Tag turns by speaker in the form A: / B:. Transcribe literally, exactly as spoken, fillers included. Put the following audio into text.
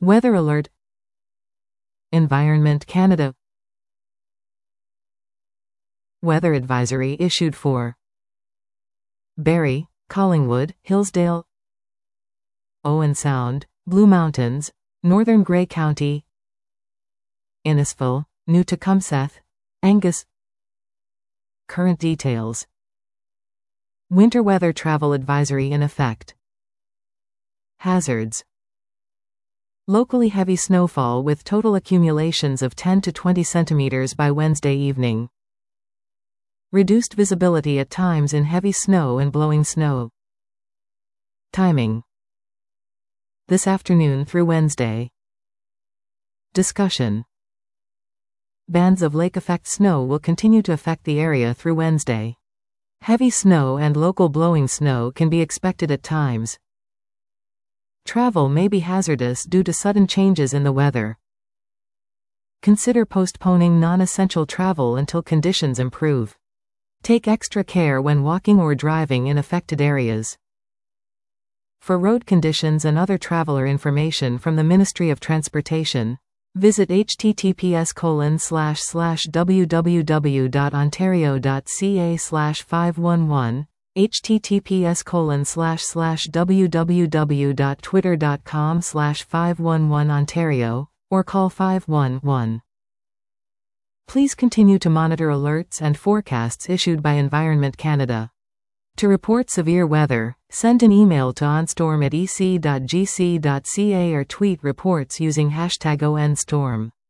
A: Weather alert. Environment Canada. Weather advisory issued for Barrie, Collingwood, Hillsdale, Owen Sound, Blue Mountains, Northern Grey County, Innisfil, New Tecumseth, Angus. Current details. Winter weather travel advisory in effect. Hazards. Locally heavy snowfall with total accumulations of ten to twenty centimeters by Wednesday evening. Reduced visibility at times in heavy snow and blowing snow. Timing. This afternoon through Wednesday. Discussion. Bands of lake-effect snow will continue to affect the area through Wednesday. Heavy snow and local blowing snow can be expected at times. Travel may be hazardous due to sudden changes in the weather. Consider postponing non-essential travel until conditions improve. Take extra care when walking or driving in affected areas. For road conditions and other traveler information from the Ministry of Transportation, visit h t t p s colon slash slash w w w dot ontario dot c a slash five one one, h t t p s colon slash slash w w w dot twitter dot com slash five one one Ontario, or call five one one. Please continue to monitor alerts and forecasts issued by Environment Canada. To report severe weather, send an email to onstorm at e c dot g c dot c a or tweet reports using hashtag O N storm.